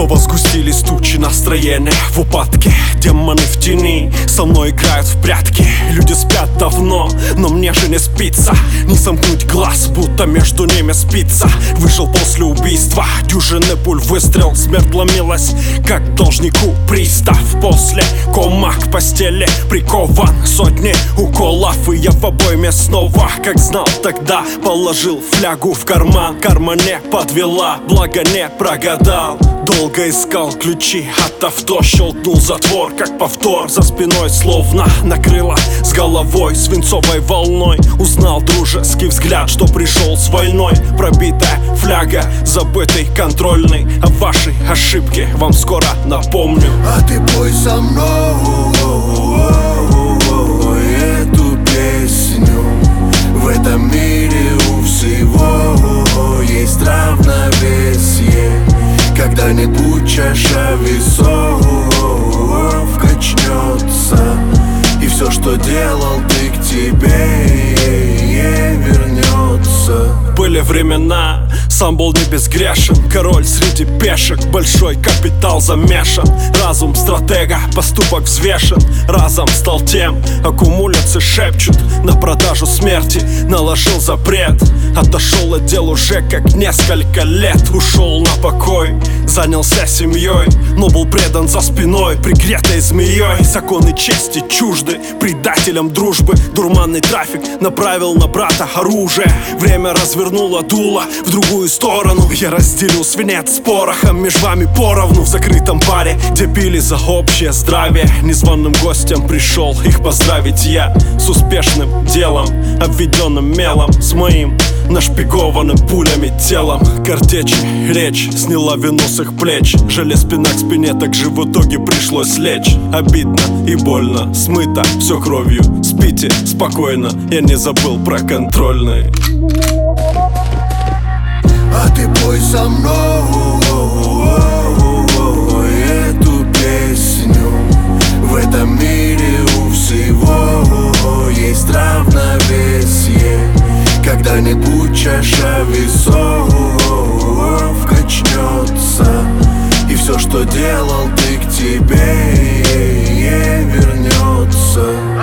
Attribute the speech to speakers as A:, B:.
A: Снова сгустились тучи, настроения в упадке. Демоны в тени со мной играют в прятки. Люди спят давно, но мне же не спится. Не сомкнуть глаз, будто между ними спится. Вышел после убийства, дюжины пуль выстрел. Смерть ломилась, как должнику пристав. После кома к постели прикован. Сотни уколов, и я в обойме снова. Как знал тогда, положил флягу в карман. Карма не подвела, благо не прогадал. Долго искал ключи от авто, щелкнул затвор, как повтор. За спиной словно накрыло с головой свинцовой волной. Узнал дружеский взгляд, что пришел с войной. Пробитая фляга, забытый контрольный. О вашей ошибке вам скоро напомню.
B: А ты пой со мной эту песню. В этом мире у всего есть равновесие. Когда-нибудь чаша весов качнется, и все, что делал ты, к тебе вернется.
A: Были времена, сам был не безгрешен. Король среди пешек, большой капитал замешан. Разум стратега, поступок взвешен. Разом стал тем, аккумуляции шепчут. На продажу смерти наложил запрет. Отошел от дел уже как несколько лет. Ушел на покой, занялся семьей, но был предан за спиной пригретой змеей. Законы чести чужды предателям дружбы. Дурманный трафик направил на брата оружие. Время развернуло дуло в другую сторону. Я разделил свинец с порохом, между вами поровну. В закрытом баре, где пили за общее здравие. Незваным гостям пришел их поздравить я. С успешным делом, обведенным мелом. С моим нашпигованным пулями телом. Картечь, речь сняла вину с их плеч. Жале спина к спине, так же в итоге пришлось лечь. Обидно и больно, смыто все кровью. Спите спокойно, я не забыл про контрольный.
B: А ты пой со мной эту песню. В этом мире у всего есть равновесие. Когда-нибудь чаша весов качнется, и все, что делал ты, к тебе вернется.